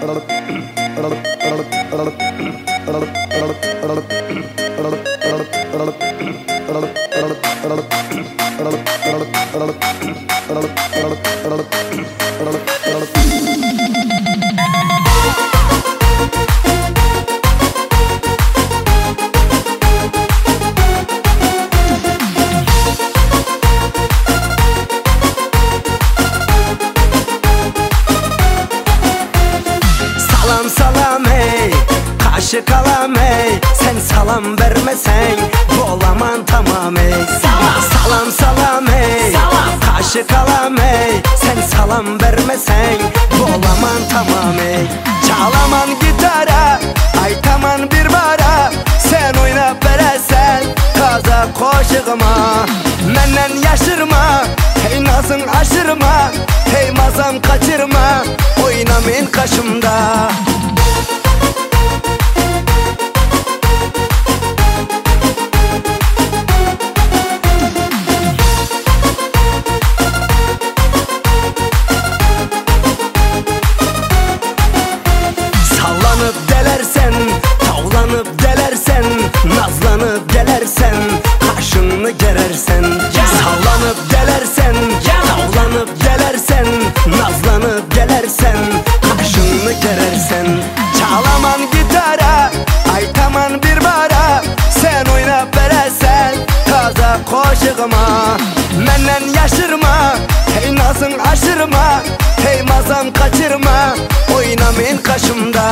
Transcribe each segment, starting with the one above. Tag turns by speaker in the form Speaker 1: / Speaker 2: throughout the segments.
Speaker 1: Salam salam ey, kaşı kalam ey, sen salam vermesen bolaman tamam ey. Salam salam ey, kaşı kalam ey, sen salam vermesen bolaman tamam ey. Çalaman gitara, aytaman bir bara, sen oynap veresen kaza koşığıma. Menden yaşırma, hey nazın aşırma, hey mazam kaçırma, oynamayın kaşımda. Sallanıp delersen, tavlanıp delersen, nazlanıp gelersen, kaşını gerersen. Sallanıp delersen, tavlanıp delersen, nazlanıp gelersen, kaşını gerersen. Çalaman gitara, aytaman bir bara, sen oynap veresen kaza koşığıma. Menden yaşırma, hey nazın aşırma, hey mazam kaçırma, oynamayın kaşımda.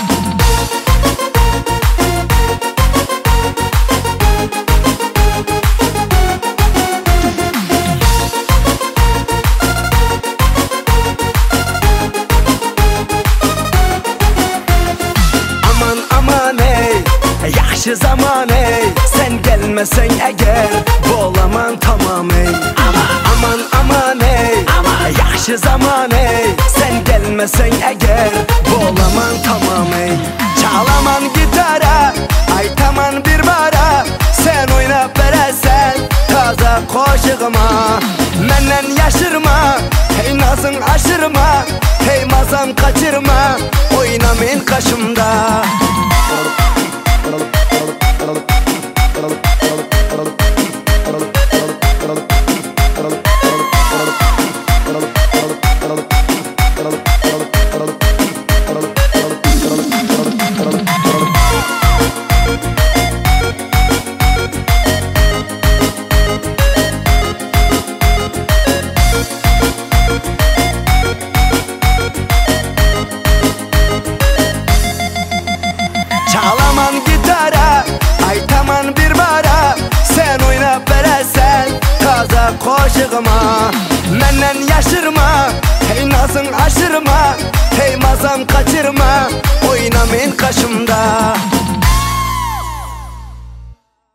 Speaker 1: Aman aman ey, yaşı zaman ey, sen gelmesen eğer bolaman tamam ey. Aman aman ey, yaşı zaman ey, sen gelmesen eğer bolaman tamam ey. Çalaman gitara, aytaman bir bara, sen oynap veresen kaza koşığıma. Menden yaşırma, hey nazın aşırma, hey mazam kaçırma, oynamayın kaşımda. Çalaman gitara, aytaman bir bara, sen oynap veresen kaza koşığıma. Menden yaşırma, hey nazın aşırma, hey mazam kaçırma, oynamayın kaşımda.